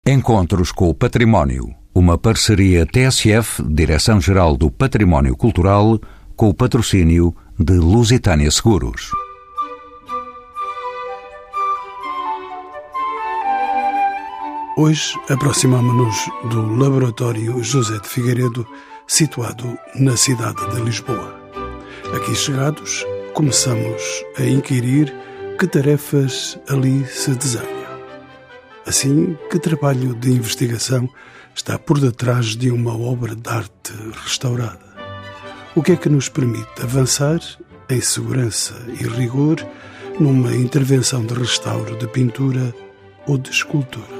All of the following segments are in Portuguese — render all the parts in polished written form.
Encontros com o Património, uma parceria TSF, Direção-Geral do Património Cultural, com o patrocínio de Lusitânia Seguros. Hoje aproximamo-nos do Laboratório José de Figueiredo, situado na cidade de Lisboa. Aqui chegados, começamos a inquirir que tarefas ali se desenham. Assim, que trabalho de investigação está por detrás de uma obra de arte restaurada? O que é que nos permite avançar em segurança e rigor numa intervenção de restauro de pintura ou de escultura?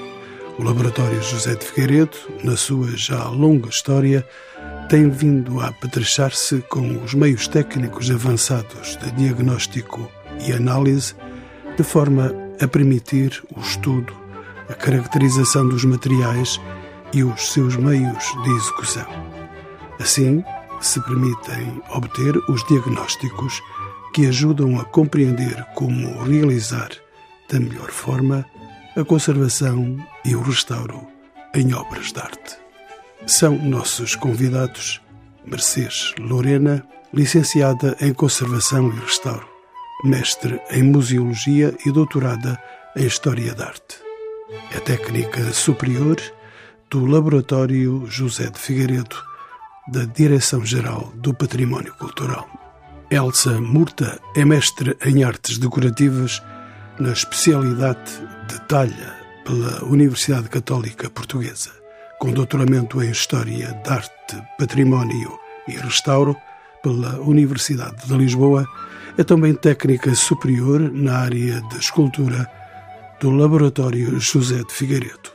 O Laboratório José de Figueiredo, na sua já longa história, tem vindo a apetrechar-se com os meios técnicos avançados de diagnóstico e análise, de forma a permitir o estudo, a caracterização dos materiais e os seus meios de execução. Assim, se permitem obter os diagnósticos que ajudam a compreender como realizar, da melhor forma, a conservação e o restauro em obras de arte. São nossos convidados Mercedes Lorena, licenciada em Conservação e Restauro, mestre em Museologia e doutorada em História da Arte. É técnica superior do Laboratório José de Figueiredo, da Direção-Geral do Património Cultural. Elsa Murta é mestre em Artes Decorativas na especialidade de Talha pela Universidade Católica Portuguesa, com doutoramento em História da Arte, Património e Restauro pela Universidade de Lisboa. É também técnica superior na área de escultura do Laboratório José de Figueiredo.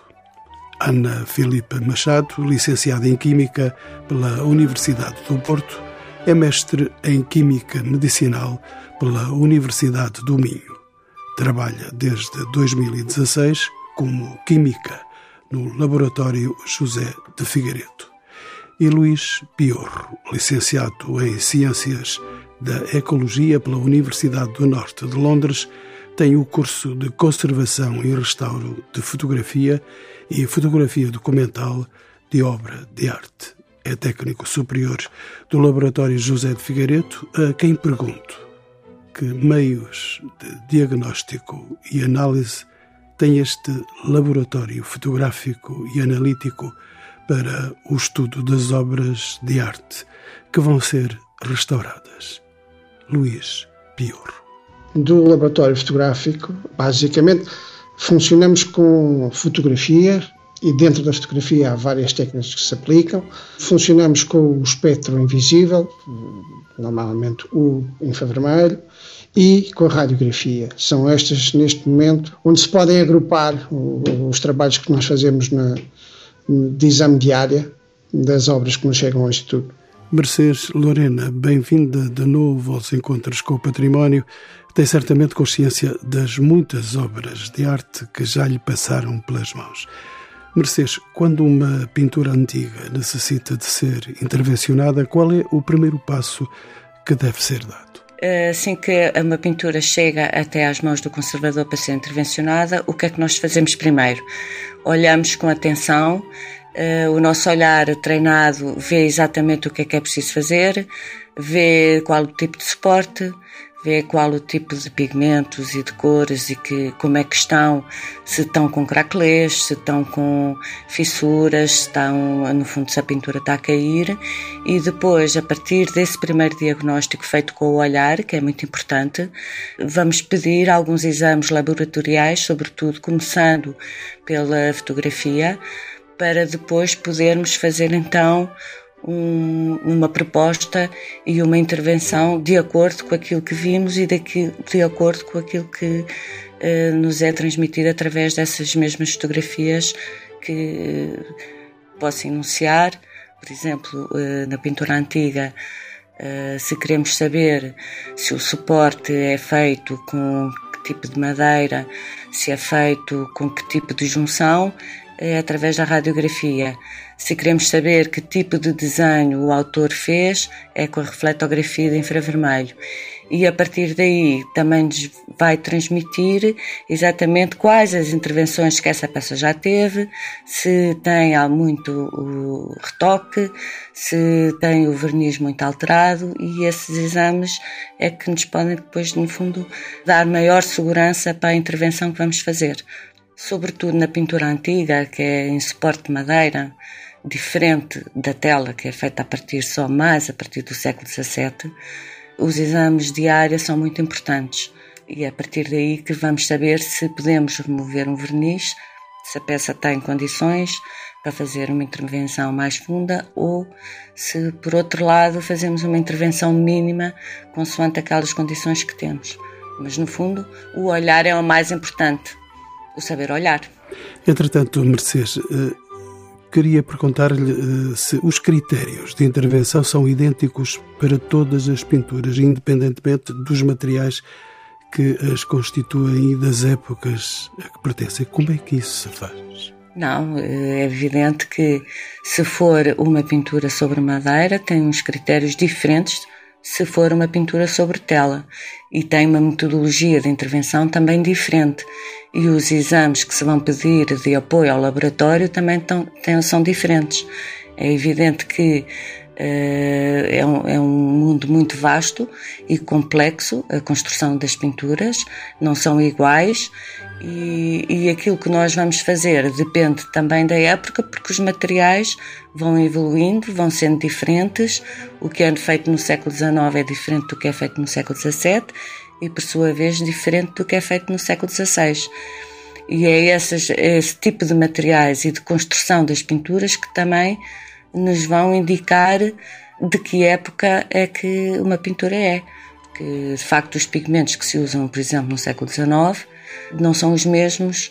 Ana Filipa Machado, licenciada em Química pela Universidade do Porto, é mestre em Química Medicinal pela Universidade do Minho. Trabalha desde 2016 como Química no Laboratório José de Figueiredo. E Luís Piorro, licenciado em Ciências da Ecologia pela Universidade do Norte de Londres, tem o curso de Conservação e Restauro de Fotografia e Fotografia Documental de Obra de Arte. É técnico superior do Laboratório José de Figueiredo, a quem pergunto que meios de diagnóstico e análise tem este laboratório fotográfico e analítico para o estudo das obras de arte que vão ser restauradas. Luís Piorro. Do laboratório fotográfico, basicamente, funcionamos com fotografia e dentro da fotografia há várias técnicas que se aplicam. Funcionamos com o espectro invisível, normalmente o infravermelho, e com a radiografia. São estas, neste momento, onde se podem agrupar os trabalhos que nós fazemos de exame de área das obras que nos chegam ao Instituto. Mercedes Lorena, bem-vinda de novo aos Encontros com o Património. Tem certamente consciência das muitas obras de arte que já lhe passaram pelas mãos. Mercedes, quando uma pintura antiga necessita de ser intervencionada, qual é o primeiro passo que deve ser dado? Assim que uma pintura chega até às mãos do conservador para ser intervencionada, o que é que nós fazemos primeiro? Olhamos com atenção, o nosso olhar treinado vê exatamente o que é preciso fazer, vê qual o tipo de suporte, vê qual o tipo de pigmentos e de cores e como é que estão, se estão com craquelês, se estão com fissuras, se estão, no fundo, se a pintura está a cair, e depois, a partir desse primeiro diagnóstico feito com o olhar, que é muito importante, vamos pedir alguns exames laboratoriais, sobretudo começando pela fotografia, para depois podermos fazer então uma proposta e uma intervenção de acordo com aquilo que vimos e de acordo com aquilo que nos é transmitido através dessas mesmas fotografias que posso enunciar. Por exemplo, na pintura antiga, se queremos saber se o suporte é feito com que tipo de madeira, se é feito com que tipo de junção, é através da radiografia. Se queremos saber que tipo de desenho o autor fez, é com a refletografia de infravermelho. e a partir daí também nos vai transmitir exatamente quais as intervenções que essa peça já teve, se tem muito o retoque, se tem o verniz muito alterado, e esses exames é que nos podem depois, no fundo, dar maior segurança para a intervenção que vamos fazer. Sobretudo na pintura antiga, que é em suporte de madeira, diferente da tela, que é feita mais a partir do século XVII, os exames de área são muito importantes, e é a partir daí que vamos saber se podemos remover um verniz, se a peça tem condições para fazer uma intervenção mais funda, ou se, por outro lado, fazemos uma intervenção mínima consoante aquelas condições que temos. Mas, no fundo, o olhar é o mais importante. O saber olhar. Entretanto, Mercedes, queria perguntar-lhe se os critérios de intervenção são idênticos para todas as pinturas, independentemente dos materiais que as constituem e das épocas a que pertencem. Como é que isso se faz? Não, é evidente que se for uma pintura sobre madeira tem uns critérios diferentes se for uma pintura sobre tela, e tem uma metodologia de intervenção também diferente, e os exames que se vão pedir de apoio ao laboratório também são diferentes. É evidente que é um mundo muito vasto e complexo, a construção das pinturas não são iguais, e aquilo que nós vamos fazer depende também da época, porque os materiais vão evoluindo, vão sendo diferentes. O que é feito no século XIX é diferente do que é feito no século XVII, e por sua vez diferente do que é feito no século XVI. E é esse tipo de materiais e de construção das pinturas que também nos vão indicar de que época é que uma pintura é. Que, de facto, os pigmentos que se usam, por exemplo, no século XIX não são os mesmos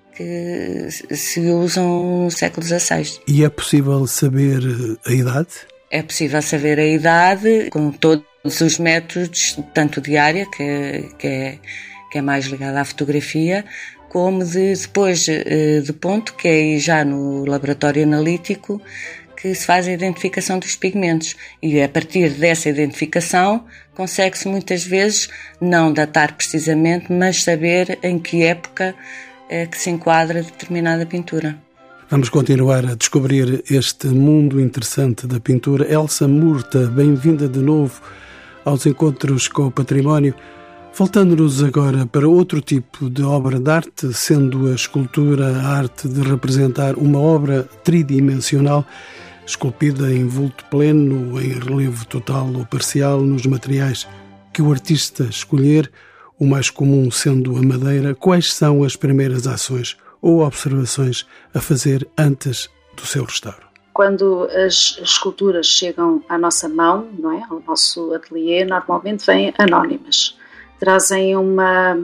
que se usam no século XVI. E é possível saber a idade? É possível saber a idade com todos os métodos, tanto de área, que é mais ligada à fotografia, como depois de ponto, que é já no laboratório analítico, que se faz a identificação dos pigmentos, e a partir dessa identificação consegue-se muitas vezes não datar precisamente, mas saber em que época é que se enquadra determinada pintura. Vamos continuar a descobrir este mundo interessante da pintura. Elsa Murta, bem-vinda de novo aos Encontros com o Património. Voltando-nos agora para outro tipo de obra de arte, sendo a escultura a arte de representar uma obra tridimensional, esculpida em vulto pleno, em relevo total ou parcial, nos materiais que o artista escolher, o mais comum sendo a madeira. Quais são as primeiras ações ou observações a fazer antes do seu restauro? Quando as esculturas chegam à nossa mão, não é? Ao nosso ateliê, normalmente vêm anónimas. Trazem uma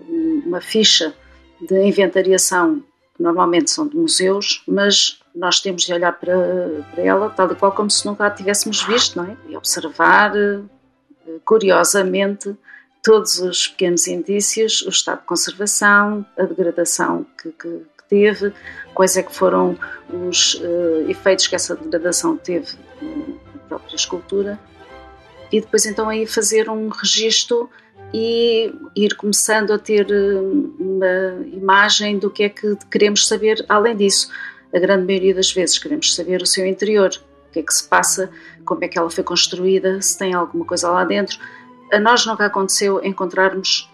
ficha de inventariação, que normalmente são de museus, mas nós temos de olhar para ela tal e qual como se nunca a tivéssemos visto, não é? E observar, curiosamente, todos os pequenos indícios, o estado de conservação, a degradação que teve, quais é que foram os efeitos que essa degradação teve na própria escultura, e depois então aí fazer um registro e ir começando a ter uma imagem do que é que queremos saber além disso. A grande maioria das vezes queremos saber o seu interior, o que é que se passa, como é que ela foi construída, se tem alguma coisa lá dentro. A nós nunca aconteceu encontrarmos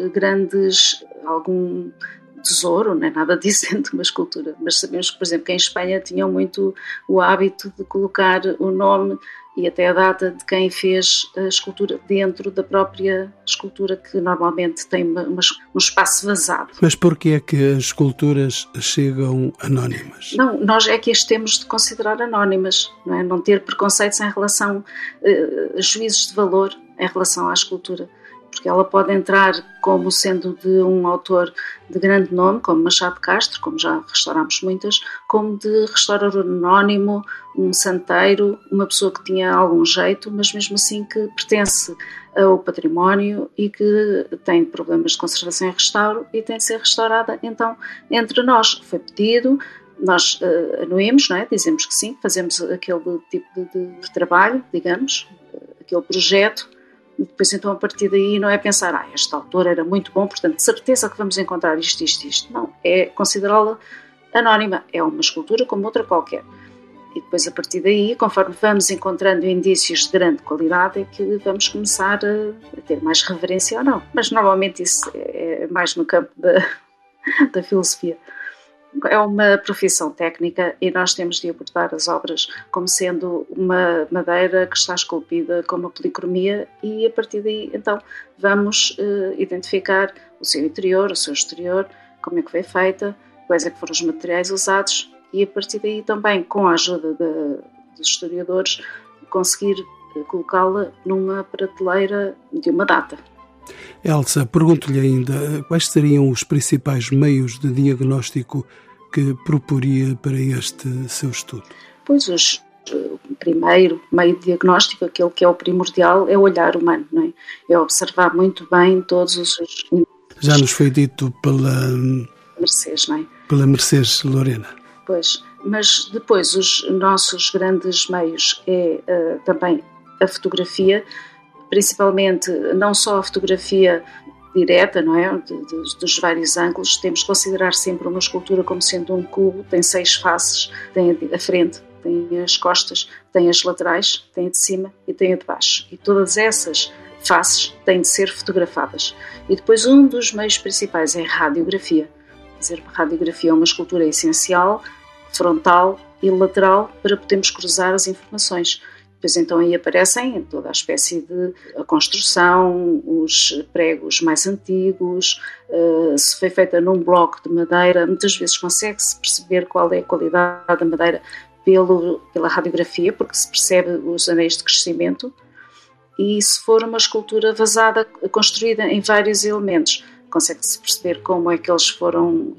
algum tesouro, não é nada disso dentro de uma escultura, mas sabemos que, por exemplo, que em Espanha tinham muito o hábito de colocar o nome e até a data de quem fez a escultura dentro da própria escultura, que normalmente tem um espaço vazado. Mas porquê é que as esculturas chegam anónimas? Não, nós é que as temos de considerar anónimas, não é? Não ter preconceitos em relação a juízos de valor em relação à escultura, porque ela pode entrar como sendo de um autor de grande nome, como Machado de Castro, como já restaurámos muitas, como de restaurador anónimo, um santeiro, uma pessoa que tinha algum jeito, mas mesmo assim que pertence ao património e que tem problemas de conservação e restauro e tem de ser restaurada. Então, entre nós, foi pedido, nós anuímos, não é? Dizemos que sim, fazemos aquele tipo de trabalho, digamos, aquele projeto, E depois então a partir daí não é pensar, este autor era muito bom, portanto de certeza que vamos encontrar isto. Não, é considerá-la anónima, é uma escultura como outra qualquer. E depois a partir daí, conforme vamos encontrando indícios de grande qualidade, é que vamos começar a ter mais reverência ou não. Mas normalmente isso é mais no campo da filosofia. É uma profissão técnica e nós temos de abordar as obras como sendo uma madeira que está esculpida com uma policromia, e a partir daí então vamos identificar o seu interior, o seu exterior, como é que foi feita, quais é que foram os materiais usados, e a partir daí também, com a ajuda dos historiadores, conseguir colocá-la numa prateleira de uma data. Elsa, pergunto-lhe ainda, quais seriam os principais meios de diagnóstico que proporia para este seu estudo? Pois, o primeiro meio de diagnóstico, aquele que é o primordial, é o olhar humano, não é? É observar muito bem todos os... Já nos foi dito pela Mercês, não é? Pela Mercês Lorena. Pois, mas depois os nossos grandes meios é também a fotografia, principalmente não só a fotografia direta, não é? Dos vários ângulos. Temos que considerar sempre uma escultura como sendo um cubo, tem 6 faces, tem a frente, tem as costas, tem as laterais, tem a de cima e tem a de baixo. E todas essas faces têm de ser fotografadas. E depois um dos meios principais é a radiografia. Quer dizer, a radiografia é uma escultura essencial, frontal e lateral, para podermos cruzar as informações. Depois então aí aparecem toda a espécie de a construção, os pregos mais antigos, se foi feita num bloco de madeira, muitas vezes consegue-se perceber qual é a qualidade da madeira pela radiografia, porque se percebe os anéis de crescimento, e se for uma escultura vazada, construída em vários elementos, consegue-se perceber como é que eles foram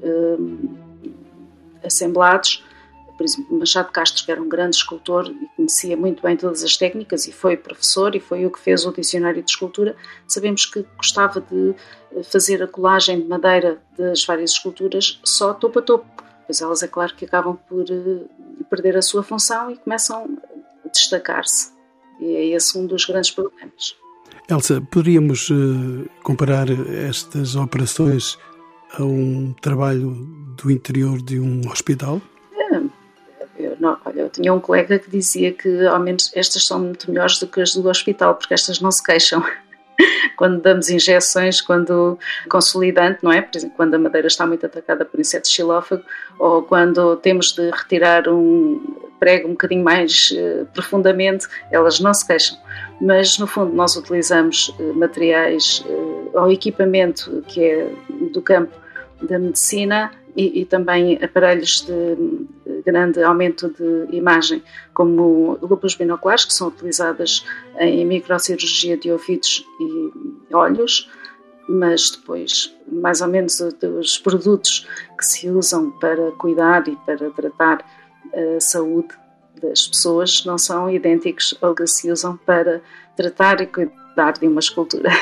assemblados. Por exemplo, Machado Castro, que era um grande escultor e conhecia muito bem todas as técnicas, e foi professor e foi o que fez o dicionário de escultura, sabemos que gostava de fazer a colagem de madeira das várias esculturas só topo a topo, pois elas é claro que acabam por perder a sua função e começam a destacar-se, e é esse um dos grandes problemas. Elsa, poderíamos comparar estas operações a um trabalho do interior de um hospital? Eu tinha um colega que dizia que ao menos estas são muito melhores do que as do hospital, porque estas não se queixam. Quando damos injeções, quando consolidante, não é? Por exemplo, quando a madeira está muito atacada por inseto xilófago, ou quando temos de retirar um prego um bocadinho mais profundamente, elas não se queixam. Mas no fundo nós utilizamos materiais ou equipamento que é do campo da medicina, e também aparelhos de grande aumento de imagem, como luvas binoculares, que são utilizadas em microcirurgia de ouvidos e olhos, mas depois, mais ou menos, os produtos que se usam para cuidar e para tratar a saúde das pessoas não são idênticos ao que se usam para tratar e cuidar de uma escultura.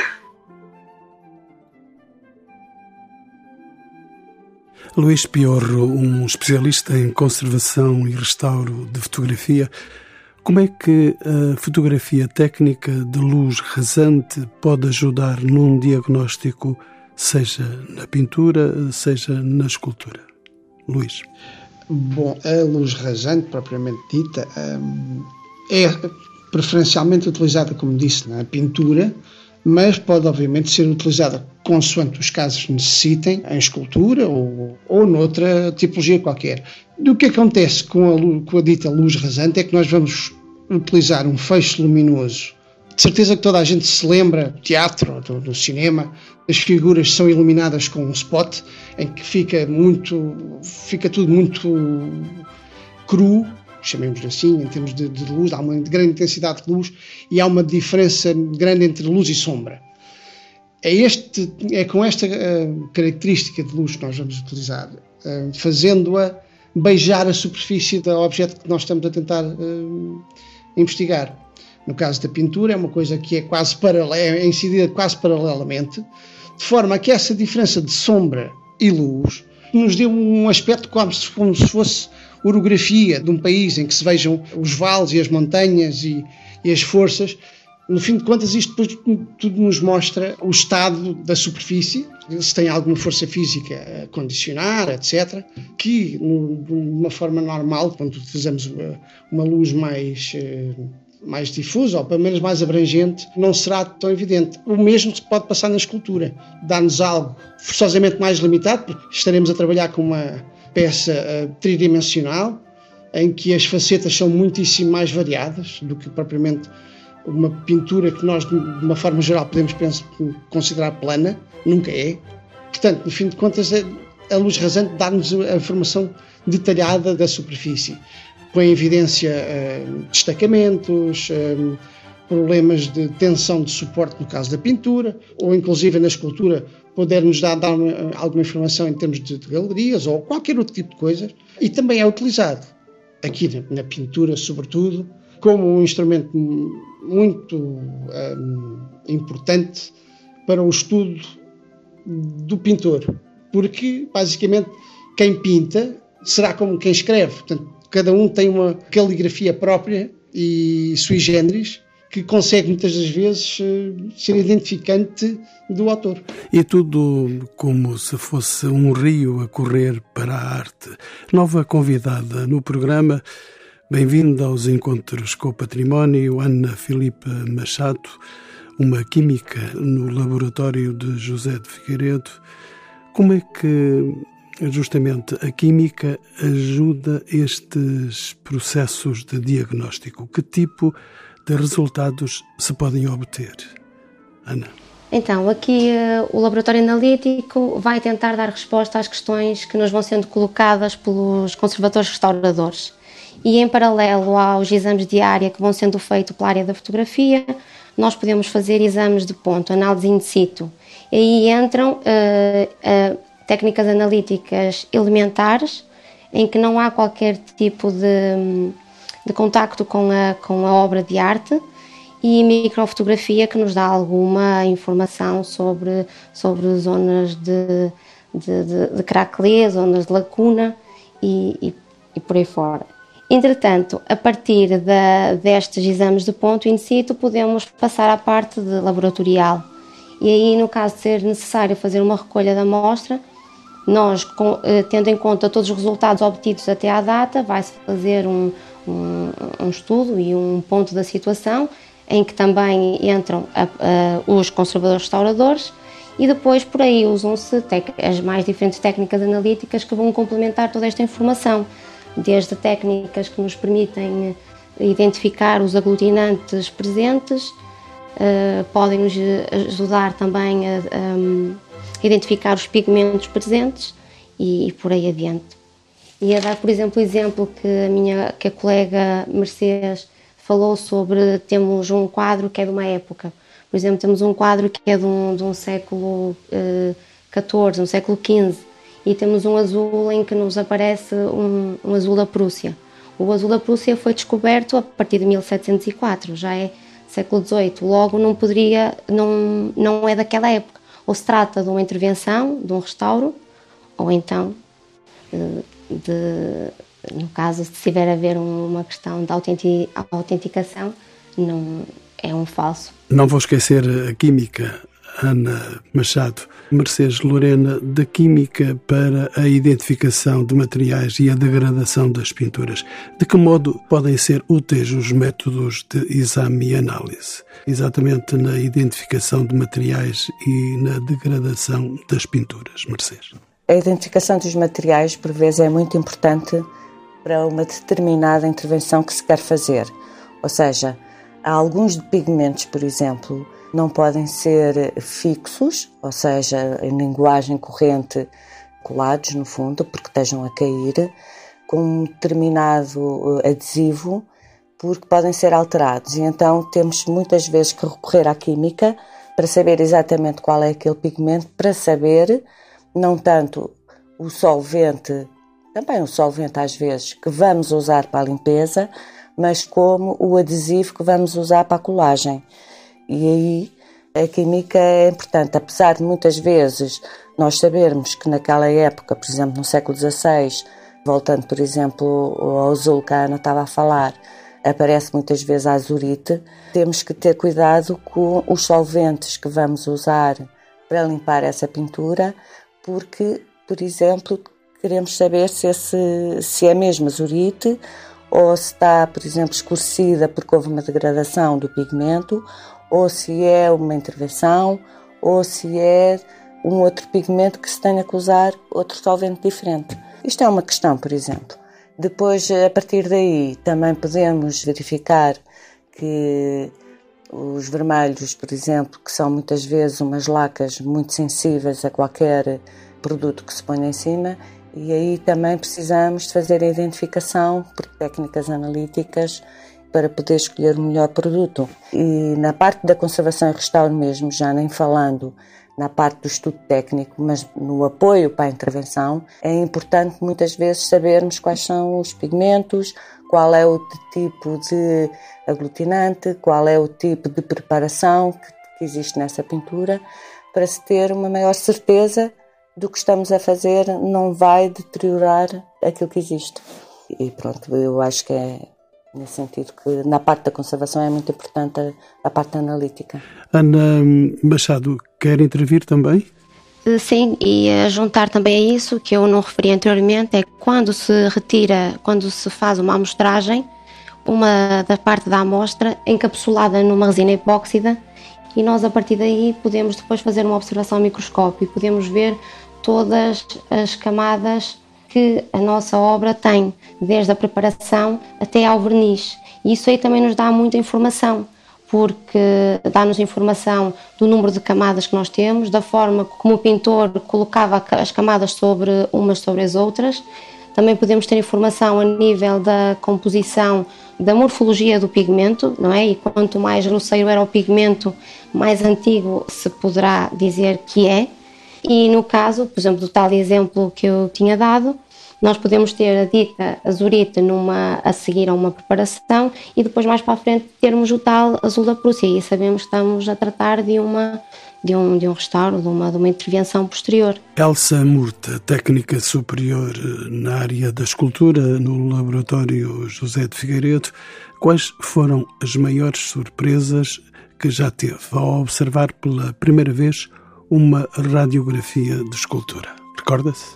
Luís Piorro, um especialista em conservação e restauro de fotografia, como é que a fotografia técnica de luz rasante pode ajudar num diagnóstico, seja na pintura, seja na escultura? Luís. Bom, a luz rasante, propriamente dita, é preferencialmente utilizada, como disse, na pintura, mas pode obviamente ser utilizada consoante os casos necessitem, em escultura ou noutra tipologia qualquer. O que acontece com a dita luz rasante é que nós vamos utilizar um feixe luminoso. De certeza que toda a gente se lembra do teatro, do cinema, as figuras são iluminadas com um spot, em que fica tudo muito cru, chamemos-lhe assim, em termos de luz, há uma grande intensidade de luz e há uma diferença grande entre luz e sombra. É com esta característica de luz que nós vamos utilizar, fazendo-a beijar a superfície do objeto que nós estamos a tentar investigar. No caso da pintura, é uma coisa que é quase paralela, é incidida quase paralelamente, de forma a que essa diferença de sombra e luz nos dê um aspecto como se fosse orografia de um país, em que se vejam os vales e as montanhas e as forças, No fim de contas, isto depois tudo nos mostra o estado da superfície, se tem alguma força física a condicionar, etc., que, de uma forma normal, quando fazemos uma luz mais difusa, ou pelo menos mais abrangente, não será tão evidente. O mesmo se pode passar na escultura. Dá-nos algo forçosamente mais limitado, porque estaremos a trabalhar com uma peça tridimensional, em que as facetas são muitíssimo mais variadas do que propriamente uma pintura que nós, de uma forma geral, podemos considerar plana. Nunca é. Portanto, no fim de contas, a luz rasante dá-nos a informação detalhada da superfície. Põe em evidência destacamentos, problemas de tensão de suporte no caso da pintura, ou inclusive na escultura poder-nos dar alguma informação em termos de galerias ou qualquer outro tipo de coisa. E também é utilizado, aqui na pintura sobretudo, como um instrumento muito importante para o estudo do pintor, porque basicamente quem pinta será como quem escreve. Portanto, cada um tem uma caligrafia própria e sui generis que consegue muitas das vezes ser identificante do autor. E tudo como se fosse um rio a correr para a arte. Nova convidada no programa. Bem-vinda aos Encontros com o Património, Ana Filipa Machado, uma química no laboratório de José de Figueiredo. Como é que justamente a química ajuda estes processos de diagnóstico? Que tipo de resultados se podem obter? Ana? Então, aqui o laboratório analítico vai tentar dar resposta às questões que nos vão sendo colocadas pelos conservadores restauradores. E em paralelo aos exames de área que vão sendo feitos pela área da fotografia, nós podemos fazer exames de ponto, análise in situ. E aí entram técnicas analíticas elementares, em que não há qualquer tipo de contacto com a obra de arte, e microfotografia, que nos dá alguma informação sobre zonas de craquelê, zonas de lacuna e por aí fora. Entretanto, a partir destes exames de ponto in situ, podemos passar à parte de laboratorial. E aí, no caso de ser necessário fazer uma recolha da amostra, nós, tendo em conta todos os resultados obtidos até à data, vai-se fazer um estudo e um ponto da situação, em que também entram os conservadores restauradores, e depois por aí usam-se as mais diferentes técnicas analíticas que vão complementar toda esta informação, desde técnicas que nos permitem identificar os aglutinantes presentes, podem nos ajudar também a identificar os pigmentos presentes e por aí adiante. E a dar, por exemplo, o exemplo que a colega Mercedes falou sobre, temos um quadro que é de uma época. Por exemplo, temos um quadro que é de um século XIV, um século XV, e temos um azul em que nos aparece um azul da Prússia. O azul da Prússia foi descoberto a partir de 1704, já é século XVIII, logo não é daquela época. Ou se trata de uma intervenção, de um restauro, ou então, no caso, se tiver a ver uma questão de autenticação, não é um falso. Não vou esquecer a química, Ana Machado. Mercedes Lorena, da química para a identificação de materiais e a degradação das pinturas. De que modo podem ser úteis os métodos de exame e análise, exatamente na identificação de materiais e na degradação das pinturas, Mercedes? A identificação dos materiais, por vezes, é muito importante para uma determinada intervenção que se quer fazer. Ou seja, há alguns pigmentos, por exemplo, não podem ser fixos, ou seja, em linguagem corrente, colados no fundo, porque estejam a cair, com um determinado adesivo, porque podem ser alterados. E então temos muitas vezes que recorrer à química para saber exatamente qual é aquele pigmento, para saber não tanto o solvente, também o solvente às vezes, que vamos usar para a limpeza, mas como o adesivo que vamos usar para a colagem. E aí a química é importante, apesar de muitas vezes nós sabermos que naquela época, por exemplo no século XVI, voltando por exemplo ao azul que a Ana estava a falar, aparece muitas vezes a azurite. Temos que ter cuidado com os solventes que vamos usar para limpar essa pintura, porque, por exemplo, queremos saber se é mesmo azurite ou se está, por exemplo, escurecida porque houve uma degradação do pigmento, ou se é uma intervenção, ou se é um outro pigmento que se tenha que usar outro solvente diferente. Isto é uma questão, por exemplo. Depois, a partir daí, também podemos verificar que os vermelhos, por exemplo, que são muitas vezes umas lacas muito sensíveis a qualquer produto que se ponha em cima, e aí também precisamos de fazer a identificação por técnicas analíticas para poder escolher o melhor produto. E na parte da conservação e restauro mesmo, já nem falando na parte do estudo técnico, mas no apoio para a intervenção, é importante muitas vezes sabermos quais são os pigmentos, qual é o tipo de aglutinante, qual é o tipo de preparação que existe nessa pintura, para se ter uma maior certeza do que estamos a fazer não vai deteriorar aquilo que existe. E pronto, eu acho que é nesse sentido que na parte da conservação é muito importante a parte analítica. Ana Machado, quer intervir também? Sim, e a juntar também a isso que eu não referi anteriormente, é quando se faz uma amostragem, uma da parte da amostra encapsulada numa resina epóxida, e nós a partir daí podemos depois fazer uma observação ao microscópio e podemos ver todas as camadas que a nossa obra tem, desde a preparação até ao verniz. E isso aí também nos dá muita informação, porque dá-nos informação do número de camadas que nós temos, da forma como o pintor colocava as camadas umas sobre as outras. Também podemos ter informação a nível da composição, da morfologia do pigmento, não é? E quanto mais grosseiro era o pigmento, mais antigo se poderá dizer que é. E no caso, por exemplo, do tal exemplo que eu tinha dado, nós podemos ter a dita azurite a seguir a uma preparação e depois mais para a frente termos o tal azul da Prússia, e sabemos que estamos a tratar de um restauro, de uma intervenção posterior. Elsa Murta, técnica superior na área da escultura no Laboratório José de Figueiredo, quais foram as maiores surpresas que já teve ao observar pela primeira vez uma radiografia de escultura? Recorda-se?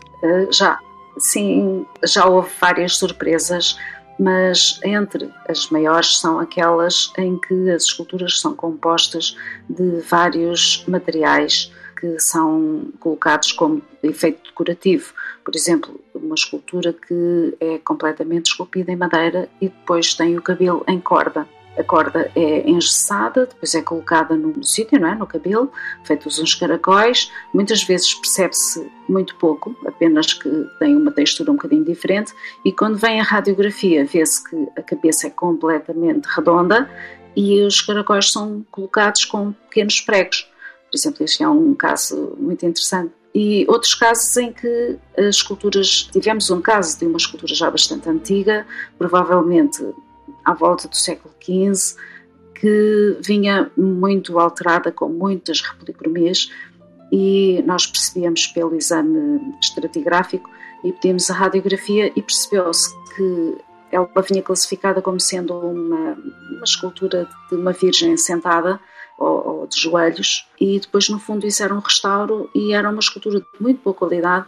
Sim, já houve várias surpresas, mas entre as maiores são aquelas em que as esculturas são compostas de vários materiais que são colocados como efeito decorativo. Por exemplo, uma escultura que é completamente esculpida em madeira e depois tem o cabelo em corda. A corda é engessada, depois é colocada no sítio, não é? No cabelo, feitos uns caracóis. Muitas vezes percebe-se muito pouco, apenas que tem uma textura um bocadinho diferente. E quando vem a radiografia, vê-se que a cabeça é completamente redonda e os caracóis são colocados com pequenos pregos. Por exemplo, este é um caso muito interessante. E outros casos em que as esculturas... Tivemos um caso de uma escultura já bastante antiga, provavelmente à volta do século XV, que vinha muito alterada, com muitas repolicromias, e nós percebíamos pelo exame estratigráfico e pedimos a radiografia e percebeu-se que ela vinha classificada como sendo uma escultura de uma virgem sentada ou de joelhos, e depois no fundo isso era um restauro e era uma escultura de muito boa qualidade,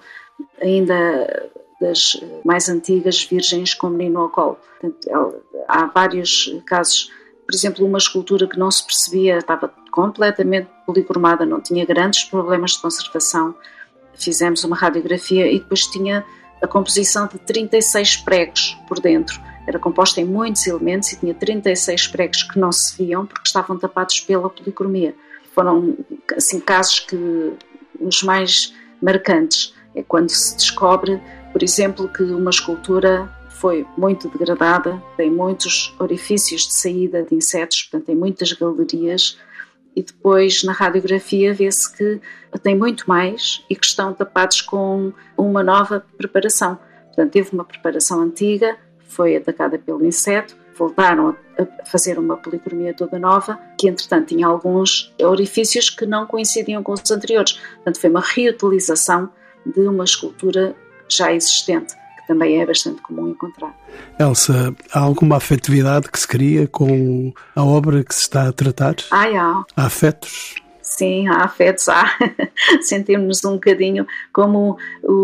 ainda das mais antigas virgens com menino ao colo. Portanto, há vários casos, por exemplo, uma escultura que não se percebia, estava completamente policromada, não tinha grandes problemas de conservação. Fizemos uma radiografia e depois tinha a composição de 36 pregos por dentro. Era composta em muitos elementos e tinha 36 pregos que não se viam porque estavam tapados pela policromia. Foram assim, casos que os mais marcantes é quando se descobre, por exemplo, que uma escultura foi muito degradada, tem muitos orifícios de saída de insetos, portanto tem muitas galerias, e depois na radiografia vê-se que tem muito mais e que estão tapados com uma nova preparação. Portanto, teve uma preparação antiga, foi atacada pelo inseto, voltaram a fazer uma policromia toda nova, que entretanto tinha alguns orifícios que não coincidiam com os anteriores. Portanto, foi uma reutilização de uma escultura já existente, que também é bastante comum encontrar. Elsa, há alguma afetividade que se cria com a obra que se está a tratar? Há. Há afetos? Sim, há afetos, há. Sentimos-nos um bocadinho como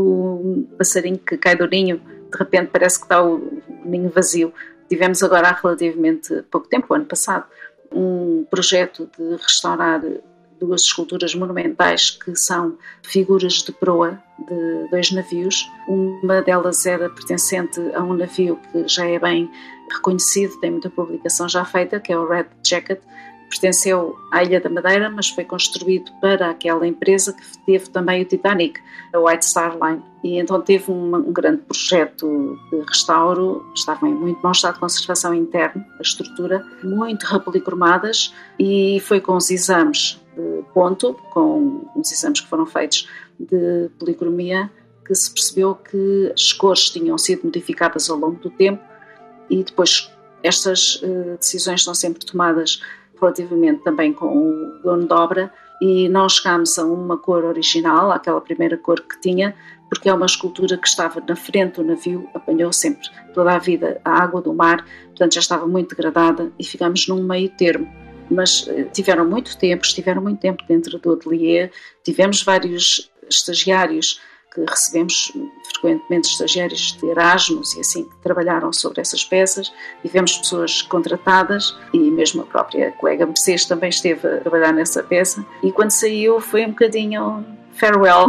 o passarinho que cai do ninho, de repente parece que está o ninho vazio. Tivemos agora há relativamente pouco tempo, ano passado, um projeto de restaurar 2 esculturas monumentais que são figuras de proa de 2 navios. Uma delas era pertencente a um navio que já é bem reconhecido, tem muita publicação já feita, que é o Red Jacket. Pertenceu à Ilha da Madeira, mas foi construído para aquela empresa que teve também o Titanic, a White Star Line. E então teve um grande projeto de restauro, estava em muito mau estado de conservação interno, a estrutura, muito repolicromadas, e foi com os exames de ponto, com os exames que foram feitos de policromia, que se percebeu que as cores tinham sido modificadas ao longo do tempo, e depois estas decisões são sempre tomadas relativamente também com o dono de obra, e não chegámos a uma cor original, aquela primeira cor que tinha, porque é uma escultura que estava na frente do navio, apanhou sempre toda a vida a água do mar, portanto já estava muito degradada e ficámos num meio termo. Mas estiveram muito tempo dentro do ateliê, tivemos vários estagiários que recebemos frequentemente, estagiários de Erasmus e assim, que trabalharam sobre essas peças. Tivemos pessoas contratadas e mesmo a própria colega Mercedes também esteve a trabalhar nessa peça. E quando saiu foi um bocadinho farewell,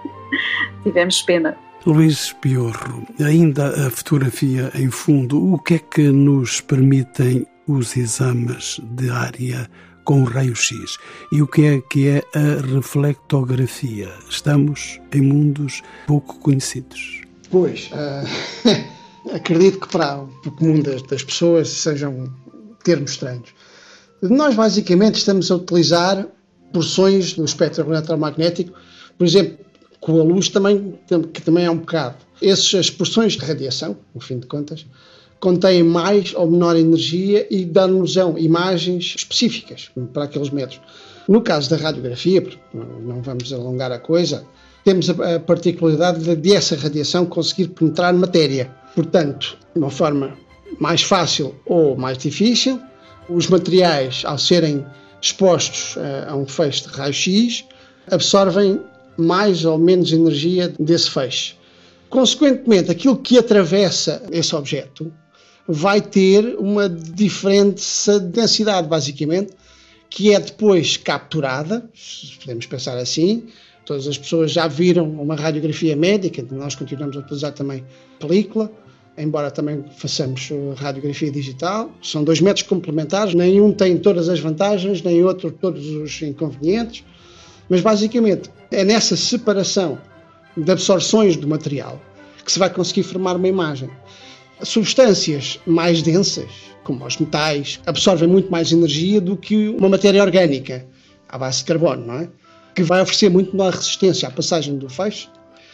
tivemos pena. Luís Piorro, ainda a fotografia em fundo, o que é que nos permitem os exames de área com raio-x? E o que é a reflectografia? Estamos em mundos pouco conhecidos. Pois, acredito que para o comum das pessoas sejam termos estranhos. Nós basicamente estamos a utilizar porções do espectro eletromagnético, por exemplo, com a luz também, que também é um bocado. Essas porções de radiação, no fim de contas, contêm mais ou menor energia e dão-nos imagens específicas para aqueles métodos. No caso da radiografia, não vamos alongar a coisa, temos a particularidade de essa radiação conseguir penetrar matéria. Portanto, de uma forma mais fácil ou mais difícil, os materiais, ao serem expostos a um feixe de raio-x, absorvem mais ou menos energia desse feixe. Consequentemente, aquilo que atravessa esse objeto vai ter uma diferença de densidade, basicamente, que é depois capturada, se podemos pensar assim. Todas as pessoas já viram uma radiografia médica, nós continuamos a utilizar também película, embora também façamos radiografia digital. São 2 métodos complementares, nenhum tem todas as vantagens, nem outro todos os inconvenientes, mas basicamente é nessa separação de absorções do material que se vai conseguir formar uma imagem. Substâncias mais densas, como os metais, absorvem muito mais energia do que uma matéria orgânica, à base de carbono, não é? Que vai oferecer muito menor resistência à passagem do feixe.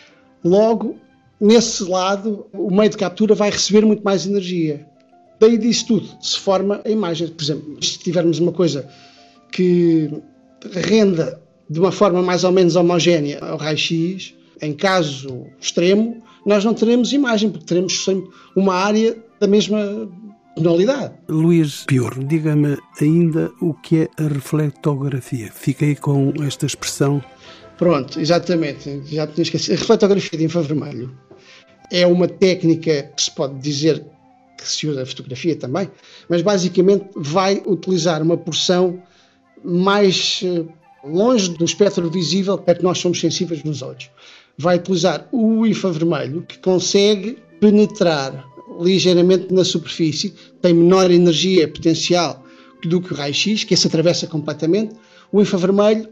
Logo, nesse lado, o meio de captura vai receber muito mais energia. Daí disso tudo se forma a imagem. Por exemplo, se tivermos uma coisa que renda de uma forma mais ou menos homogénea ao raio-x, em caso extremo, nós não teremos imagem, porque teremos sempre uma área da mesma tonalidade. Luís Piorro, diga-me ainda o que é a reflectografia. Fiquei com esta expressão. Pronto, exatamente, já tinha esquecido. A reflectografia de infravermelho é uma técnica que se pode dizer que se usa a fotografia também, mas basicamente vai utilizar uma porção mais longe do espectro visível para que nós somos sensíveis nos olhos. Vai utilizar o infravermelho, que consegue penetrar ligeiramente na superfície, tem menor energia potencial do que o raio-x, que esse atravessa completamente. O infravermelho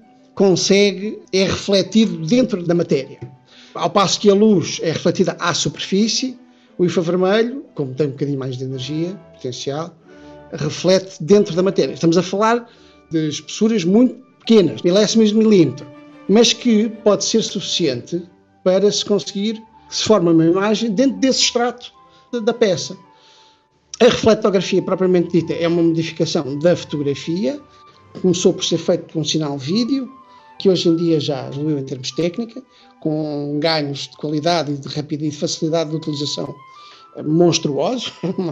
é refletido dentro da matéria. Ao passo que a luz é refletida à superfície, o infravermelho, como tem um bocadinho mais de energia potencial, reflete dentro da matéria. Estamos a falar de espessuras muito pequenas, milésimos de milímetro, mas que pode ser suficiente para se conseguir que se forme uma imagem dentro desse extrato da peça. A reflectografia propriamente dita é uma modificação da fotografia, começou por ser feito com um sinal vídeo, que hoje em dia já evoluiu em termos de técnica, com ganhos de qualidade e de rapidez e de facilidade de utilização monstruosos.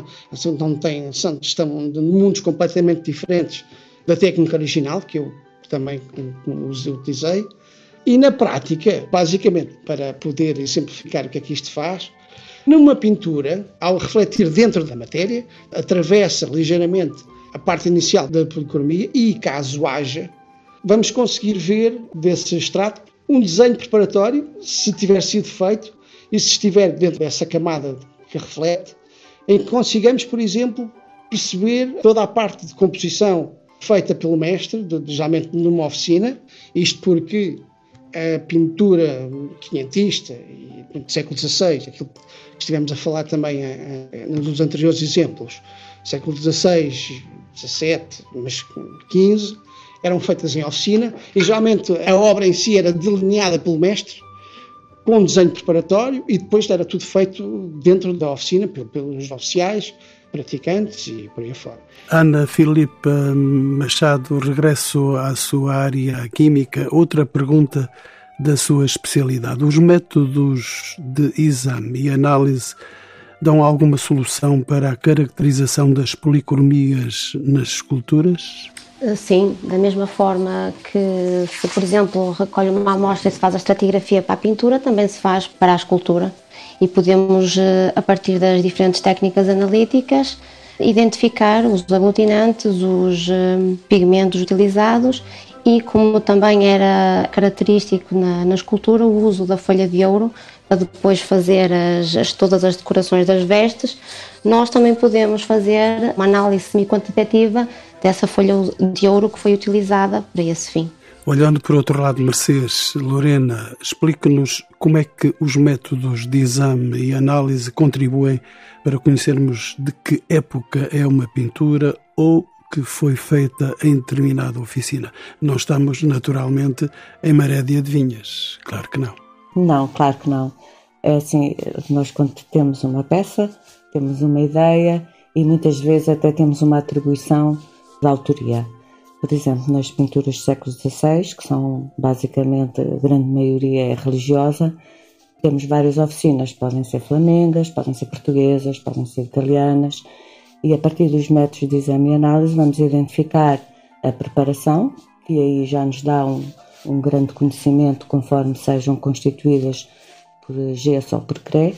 Estão de mundos completamente diferentes da técnica original, que eu também os utilizei. E na prática, basicamente, para poder exemplificar o que é que isto faz, numa pintura, ao refletir dentro da matéria, atravessa ligeiramente a parte inicial da policromia e, caso haja, vamos conseguir ver desse extrato um desenho preparatório, se tiver sido feito e se estiver dentro dessa camada que reflete, em que consigamos, por exemplo, perceber toda a parte de composição feita pelo mestre, geralmente numa oficina, isto porque a pintura quinhentista e do século XVI, aquilo que estivemos a falar também nos anteriores exemplos, século XVI, XVII, mas XV, eram feitas em oficina e geralmente a obra em si era delineada pelo mestre com um desenho preparatório e depois era tudo feito dentro da oficina pelos oficiais, praticantes e por aí fora. Ana Filipa Machado, regresso à sua área química. Outra pergunta da sua especialidade. Os métodos de exame e análise dão alguma solução para a caracterização das policromias nas esculturas? Sim, da mesma forma que se, por exemplo, recolhe uma amostra e se faz a estratigrafia para a pintura, também se faz para a escultura. E podemos, a partir das diferentes técnicas analíticas, identificar os aglutinantes, os pigmentos utilizados e, como também era característico na escultura, o uso da folha de ouro para depois fazer todas as decorações das vestes, nós também podemos fazer uma análise semi-quantitativa dessa folha de ouro que foi utilizada para esse fim. Olhando por outro lado, Mercedes, Lorena, explique-nos como é que os métodos de exame e análise contribuem para conhecermos de que época é uma pintura ou que foi feita em determinada oficina. Não estamos, naturalmente, em maré de adivinhas. Claro que não. Não, claro que não. É assim, nós quando temos uma peça, temos uma ideia e muitas vezes até temos uma atribuição de autoria. Por exemplo, nas pinturas do século XVI, que são basicamente, a grande maioria é religiosa, temos várias oficinas, podem ser flamengas, podem ser portuguesas, podem ser italianas, e a partir dos métodos de exame e análise vamos identificar a preparação, que aí já nos dá um grande conhecimento conforme sejam constituídas por gesso ou por cré,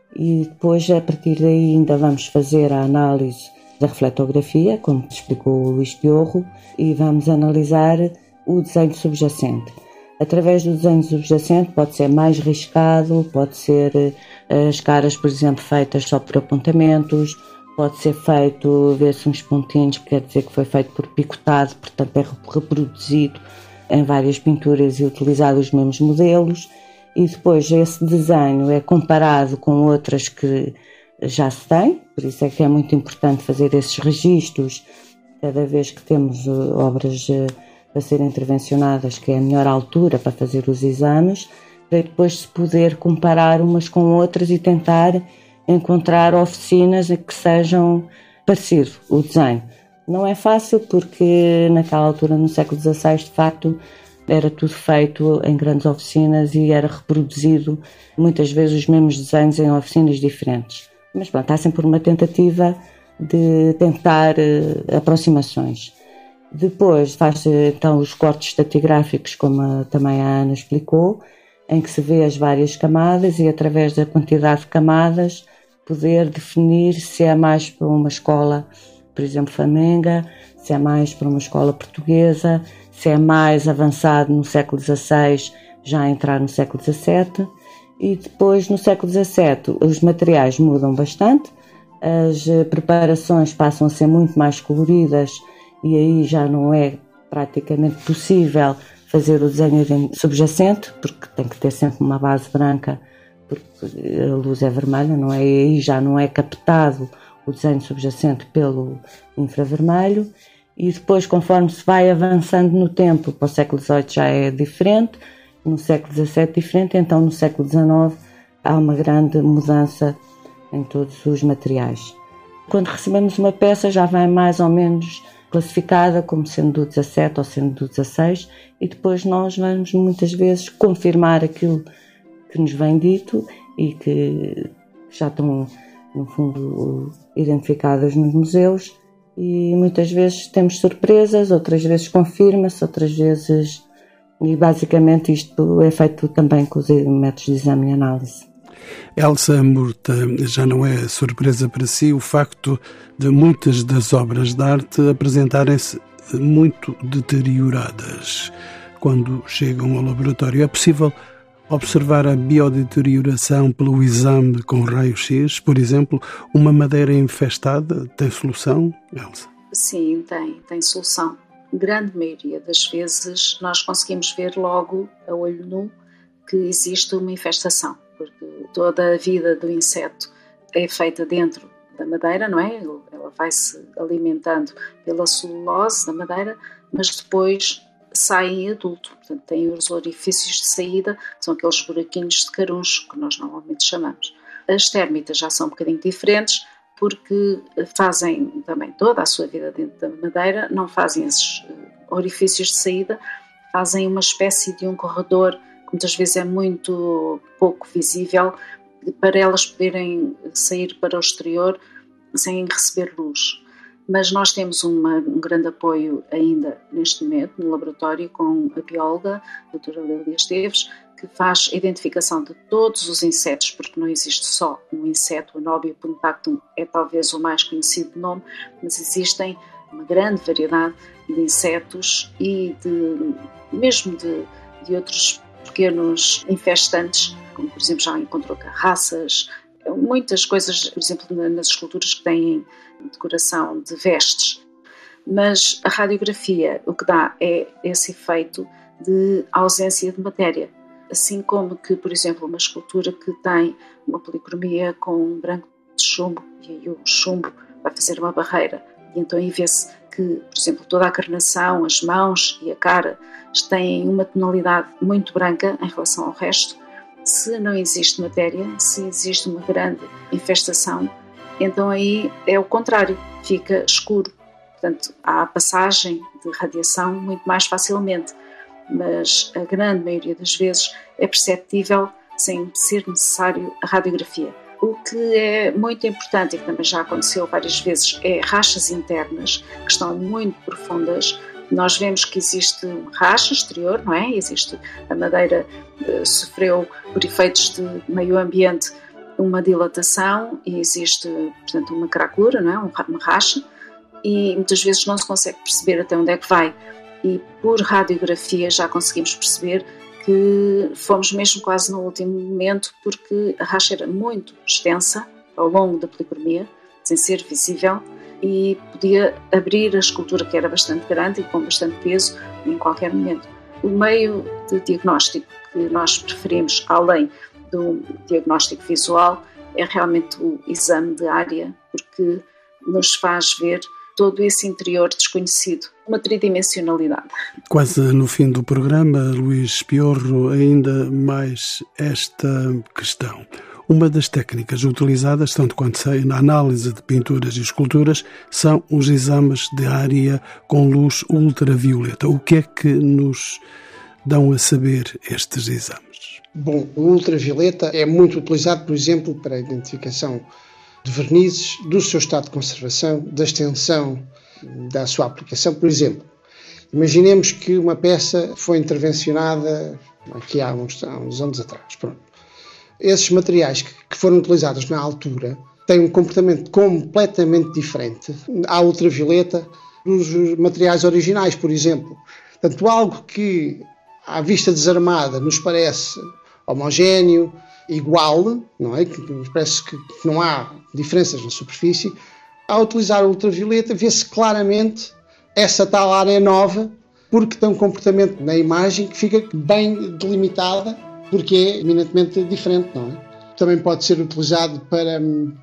e depois a partir daí ainda vamos fazer a análise da refletografia, como explicou o Luís Piorro, e vamos analisar o desenho subjacente. Através do desenho subjacente pode ser mais riscado, pode ser as caras, por exemplo, feitas só por apontamentos, pode ser feito, ver-se uns pontinhos, que quer dizer que foi feito por picotado, portanto é reproduzido em várias pinturas e utilizado os mesmos modelos, e depois esse desenho é comparado com outras que já se tem, por isso é que é muito importante fazer esses registros cada vez que temos obras a serem intervencionadas, que é a melhor altura para fazer os exames, para depois se poder comparar umas com outras e tentar encontrar oficinas que sejam parecido o desenho. Não é fácil porque naquela altura, no século XVI, de facto, era tudo feito em grandes oficinas e era reproduzido muitas vezes os mesmos desenhos em oficinas diferentes. Mas pronto, há sempre uma tentativa de tentar aproximações. Depois faz-se então os cortes estratigráficos, como também a Ana explicou, em que se vê as várias camadas e através da quantidade de camadas poder definir se é mais para uma escola, por exemplo, flamenga, se é mais para uma escola portuguesa, se é mais avançado no século XVI, já a entrar no século XVII. E depois, no século XVII, os materiais mudam bastante, as preparações passam a ser muito mais coloridas e aí já não é praticamente possível fazer o desenho subjacente, porque tem que ter sempre uma base branca, porque a luz é vermelha, não é? E aí já não é captado o desenho subjacente pelo infravermelho. E depois, conforme se vai avançando no tempo, para o século XVIII já é diferente, no século XVII diferente, então no século XIX há uma grande mudança em todos os materiais. Quando recebemos uma peça já vem mais ou menos classificada como sendo do 17 ou sendo do 16, e depois nós vamos muitas vezes confirmar aquilo que nos vem dito e que já estão, no fundo, identificadas nos museus, e muitas vezes temos surpresas, outras vezes confirma-se, outras vezes... E basicamente isto é feito também com os métodos de exame e análise. Elsa Murta, já não é surpresa para si o facto de muitas das obras de arte apresentarem-se muito deterioradas quando chegam ao laboratório? É possível observar a biodeterioração pelo exame com raio-x? Por exemplo, uma madeira infestada tem solução, Elsa? Sim, tem solução. Grande maioria das vezes nós conseguimos ver logo, a olho nu, que existe uma infestação, porque toda a vida do inseto é feita dentro da madeira, não é? Ela vai-se alimentando pela celulose da madeira, mas depois sai em adulto, portanto tem os orifícios de saída, são aqueles buraquinhos de caruncho que nós normalmente chamamos. As térmitas já são um bocadinho diferentes, porque fazem também toda a sua vida dentro da madeira, não fazem esses orifícios de saída, fazem uma espécie de um corredor que muitas vezes é muito pouco visível, para elas poderem sair para o exterior sem receber luz. Mas nós temos um grande apoio ainda neste momento no laboratório com a bióloga, a doutora Lélia Esteves, que faz a identificação de todos os insetos, porque não existe só um inseto, o Nobia punctatum é talvez o mais conhecido nome, mas existem uma grande variedade de insetos e mesmo de outros pequenos infestantes, como por exemplo já encontrou carraças, muitas coisas, por exemplo nas esculturas que têm decoração de vestes. Mas a radiografia o que dá é esse efeito de ausência de matéria. Assim como que, por exemplo, uma escultura que tem uma policromia com um branco de chumbo, e aí o chumbo vai fazer uma barreira, e então aí vê-se que, por exemplo, toda a carnação, as mãos e a cara têm uma tonalidade muito branca em relação ao resto. Se não existe matéria, se existe uma grande infestação, então aí é o contrário, fica escuro. Portanto, há a passagem de radiação muito mais facilmente, mas a grande maioria das vezes é perceptível sem ser necessário a radiografia. O que é muito importante e que também já aconteceu várias vezes é rachas internas que estão muito profundas. Nós vemos que existe racha exterior, não é? Existe a madeira sofreu por efeitos de meio ambiente uma dilatação e existe, portanto, uma craquura, não é? Uma racha, e muitas vezes não se consegue perceber até onde é que vai. E por radiografia já conseguimos perceber que fomos mesmo quase no último momento, porque a racha era muito extensa ao longo da policromia, sem ser visível, e podia abrir a escultura, que era bastante grande e com bastante peso, em qualquer momento. O meio de diagnóstico que nós preferimos, além do diagnóstico visual, é realmente o exame de área, porque nos faz ver todo esse interior desconhecido, uma tridimensionalidade. Quase no fim do programa, Luís Piorro, ainda mais esta questão. Uma das técnicas utilizadas, tanto quanto sei, na análise de pinturas e esculturas, são os exames de área com luz ultravioleta. O que é que nos dão a saber estes exames? Bom, o ultravioleta é muito utilizado, por exemplo, para a identificação de vernizes, do seu estado de conservação, da extensão da sua aplicação. Por exemplo, imaginemos que uma peça foi intervencionada aqui há uns anos atrás. Pronto. Esses materiais que foram utilizados na altura têm um comportamento completamente diferente à ultravioleta dos materiais originais, por exemplo. Portanto, algo que à vista desarmada nos parece homogéneo, igual, não é? Que nos parece que não há diferenças na superfície. Ao utilizar a ultravioleta, vê-se claramente essa tal área nova, porque tem um comportamento na imagem que fica bem delimitada, porque é eminentemente diferente, não é? Também pode ser utilizado para...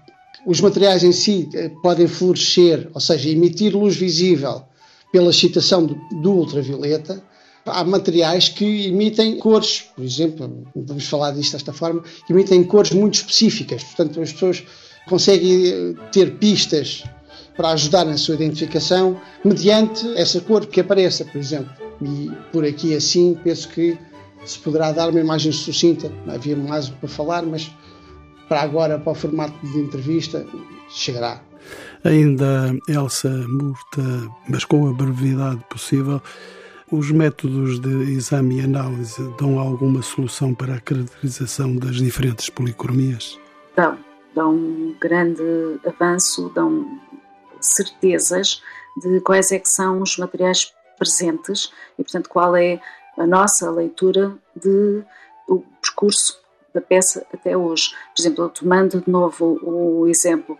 Os materiais em si podem fluorescer, ou seja, emitir luz visível pela excitação do ultravioleta. Há materiais que emitem cores, por exemplo, vamos falar disto desta forma, que emitem cores muito específicas. Portanto, as pessoas conseguem ter pistas para ajudar na sua identificação, mediante essa cor que apareça, por exemplo. E por aqui assim, penso que se poderá dar uma imagem sucinta. Não havia mais para falar, mas para agora, para o formato de entrevista, chegará. Ainda, Elsa Murta, mas com a brevidade possível, os métodos de exame e análise dão alguma solução para a caracterização das diferentes policromias? Dão um grande avanço, dão certezas de quais é que são os materiais presentes e, portanto, qual é a nossa leitura do percurso da peça até hoje. Por exemplo, tomando de novo o exemplo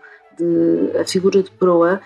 a figura de proa,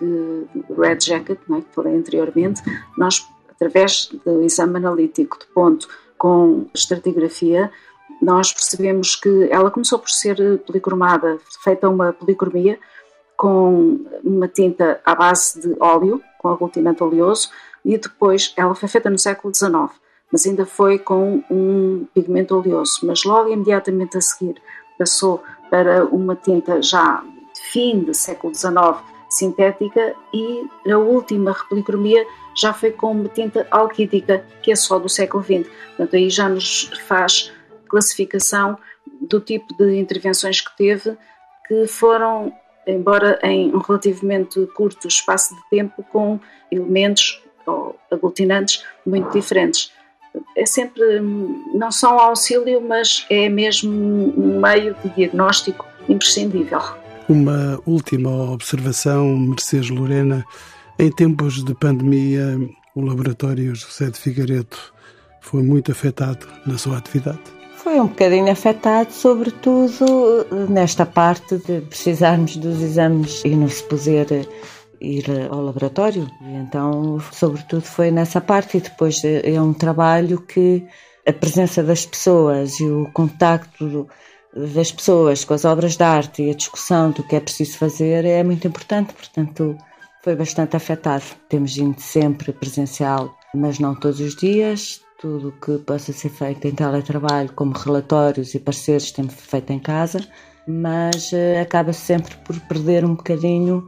Red Jacket, não é, que falei anteriormente, nós, através do exame analítico de ponto com estratigrafia, nós percebemos que ela começou por ser policromada, feita uma policromia com uma tinta à base de óleo, com aglutinante oleoso, e depois ela foi feita no século XIX, mas ainda foi com um pigmento oleoso, mas logo imediatamente a seguir passou para uma tinta já fim do século XIX, sintética, e a última repolicromia já foi com uma tinta alquídica, que é só do século XX. Portanto, aí já nos faz classificação do tipo de intervenções que teve, que foram, embora em um relativamente curto espaço de tempo, com elementos ou aglutinantes muito diferentes. É sempre, não só um auxílio, mas é mesmo um meio de diagnóstico imprescindível. Uma última observação, Mercedes Lorena. Em tempos de pandemia, o Laboratório José de Figueiredo foi muito afetado na sua atividade? Foi um bocadinho afetado, sobretudo nesta parte de precisarmos dos exames e não se poder ir ao laboratório. E então, sobretudo, foi nessa parte. E depois é um trabalho que a presença das pessoas e o contacto das pessoas com as obras de arte e a discussão do que é preciso fazer é muito importante, portanto foi bastante afetado. Temos ido sempre presencial, mas não todos os dias. Tudo o que possa ser feito em teletrabalho, como relatórios e pareceres, temos feito em casa, mas acaba sempre por perder um bocadinho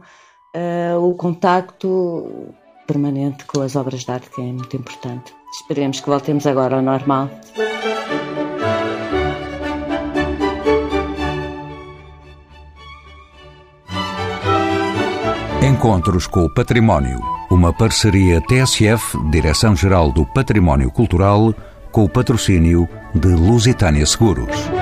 o contacto permanente com as obras de arte, que é muito importante. Esperemos que voltemos agora ao normal. Encontros com o Património. Uma parceria TSF, Direção-Geral do Património Cultural, com o patrocínio de Lusitânia Seguros.